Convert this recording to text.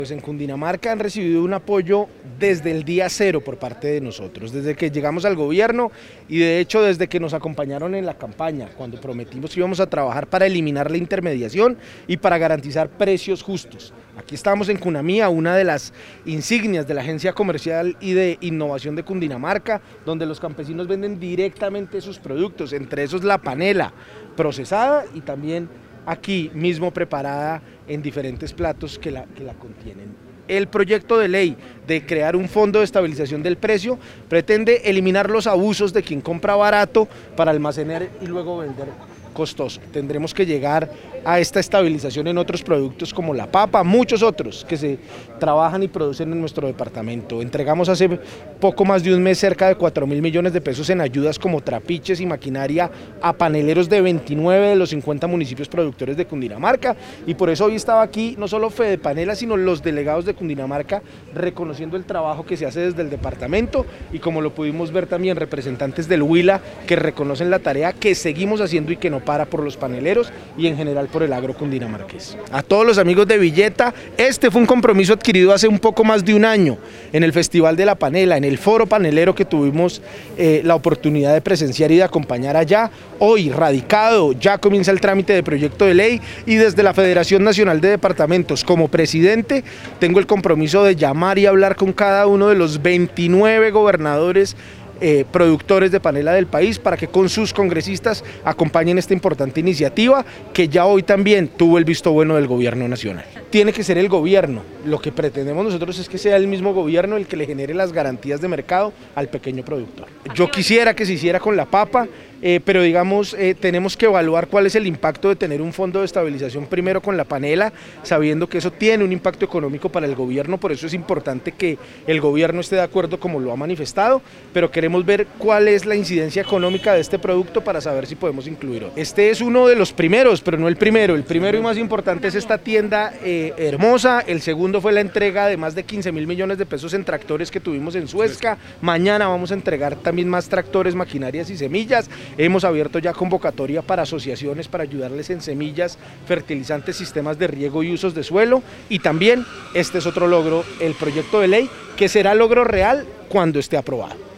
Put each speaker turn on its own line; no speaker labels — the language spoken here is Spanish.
Pues en Cundinamarca han recibido un apoyo desde el día cero por parte de nosotros, desde que llegamos al gobierno y de hecho desde que nos acompañaron en la campaña, cuando prometimos que íbamos a trabajar para eliminar la intermediación y para garantizar precios justos. Aquí estamos en Cunamía, una de las insignias de la Agencia Comercial y de Innovación de Cundinamarca, donde los campesinos venden directamente sus productos, entre esos la panela procesada y también aquí mismo preparada en diferentes platos que la contienen. El proyecto de ley de crear un fondo de estabilización del precio pretende eliminar los abusos de quien compra barato para almacenar y luego vender costoso. Tendremos que llegar a esta estabilización en otros productos como la papa, muchos otros que se trabajan y producen en nuestro departamento. Entregamos hace poco más de un mes cerca de 4.000 millones de pesos en ayudas como trapiches y maquinaria a paneleros de 29 de los 50 municipios productores de Cundinamarca, y por eso hoy estaba aquí no solo Fedepanela, sino los delegados de Cundinamarca reconociendo el trabajo que se hace desde el departamento, y como lo pudimos ver también representantes del Huila que reconocen la tarea que seguimos haciendo y que no para por los paneleros y en general por el agro cundinamarqués. A todos los amigos de Villeta, este fue un compromiso adquirido hace un poco más de un año en el Festival de la Panela, en el foro panelero que tuvimos la oportunidad de presenciar y de acompañar allá. Hoy radicado, ya comienza el trámite de proyecto de ley y desde la Federación Nacional de Departamentos, como presidente, tengo el compromiso de llamar y hablar con cada uno de los 29 gobernadores productores de panela del país para que con sus congresistas acompañen esta importante iniciativa que ya hoy también tuvo el visto bueno del gobierno nacional. Tiene que ser el gobierno, lo que pretendemos nosotros es que sea el mismo gobierno el que le genere las garantías de mercado al pequeño productor. Yo quisiera que se hiciera con la papa, pero digamos tenemos que evaluar cuál es el impacto de tener un fondo de estabilización primero con la panela, sabiendo que eso tiene un impacto económico para el gobierno, por eso es importante que el gobierno esté de acuerdo como lo ha manifestado, pero queremos ver cuál es la incidencia económica de este producto para saber si podemos incluirlo. Este es uno de los primeros, pero no el primero y más importante es esta tienda hermosa. El segundo fue la entrega de más de 15.000 millones de pesos en tractores que tuvimos en Suezca. Mañana vamos a entregar también más tractores, maquinarias y semillas. Hemos abierto ya convocatoria para asociaciones para ayudarles en semillas, fertilizantes, sistemas de riego y usos de suelo, y también este es otro logro, el proyecto de ley, que será logro real cuando esté aprobado.